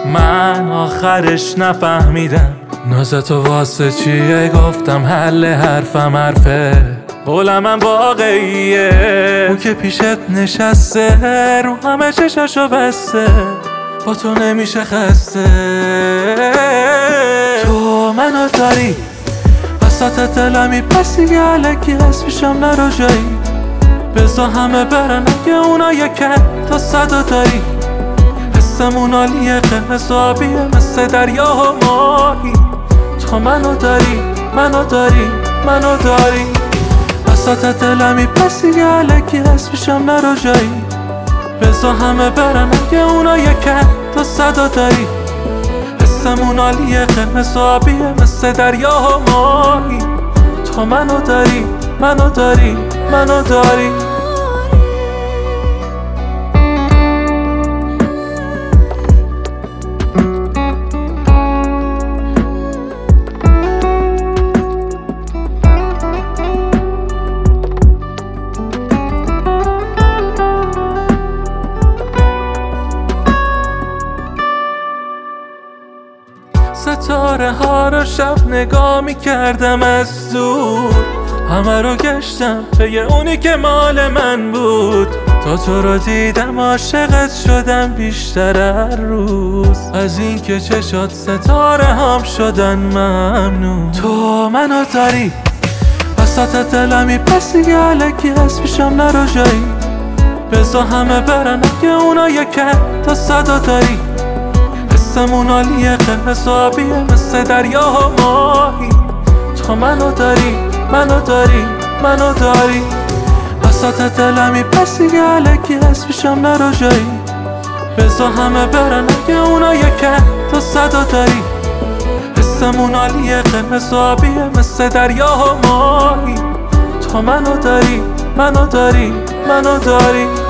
من آخرش نفهمیدم نازتو واسه چیه، گفتم حل حرفم حرفه، قولم من واقعیه. اون که پیشت نشسته رو همه چشاشو بسته، با تو نمیشه خسته. تو منو داری وسط دلمی، پس دیگه علکی اسمشم نرو جایی. بذار همه برن اگه اونا یکن تا صدا داری. حسمون عالیه، قرمز آبیه مثل دریا و ماهی. تو منو داری، منو داری، منو داری وسط دلمی، پس دیگه علکی اسمشم نرو جایی. بذار همه برن اگه اونا یکن تا صدا داری. حسمون عالیه، قرمز آبیه مثل دریا و ماهی. تو منو داری، منو داری، منو داری. ستاره ها رو شب نگاه می کردم از دور، همه رو گشتم پی اونی که مال من بود. تا تو رو دیدم عاشقت شدم بیشتر هر روز، از این که چشات ستاره هم شدن ممنون. تو منو داری وسط دلمی، پس دیگه علکی اسمشم نرو جایی. بذار همه برن اگه اونا یکن تا صدا داری. حسمون عالیه، قرمز آبیه مثل دریا و ماهی. تو منو داری، منو داری، منو داری وسط دلمی، پس دیگه علکی اسمشم نرو جایی. بذار همه برن اگه اونا یکن تا صدا داری. حسمون عالیه، قرمز آبیه مثل دریا و ماهی. تو منو داری، منو داری، منو داری.